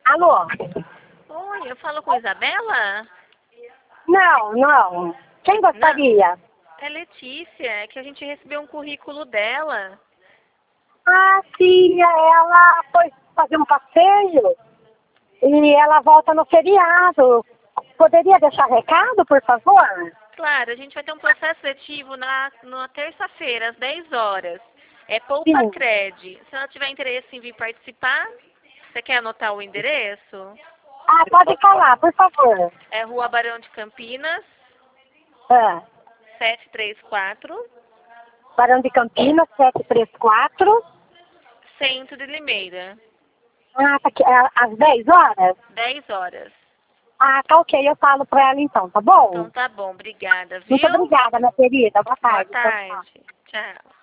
Alô? Oi, eu falo com Isabela? Não. Quem gostaria? É Letícia, é que a gente recebeu um currículo dela. Ah, sim, ela foi fazer um passeio e ela volta no feriado. Poderia deixar recado, por favor? Claro, a gente vai ter um processo seletivo na terça-feira, às 10 horas. É Poupa Sim. Cred. Se ela tiver interesse em vir participar, você quer anotar o endereço? Ah, pode falar, por favor. É Rua Barão de Campinas, Ah, 734, Barão de Campinas, 734. Centro de Limeira, Ah, tá aqui, às 10 horas? 10 horas. Ah, tá ok, eu falo pra ela então, tá bom? Então tá bom, obrigada, Muito viu? obrigada, minha querida. Boa Boa tarde. Tchau, tchau. tarde. Tchau.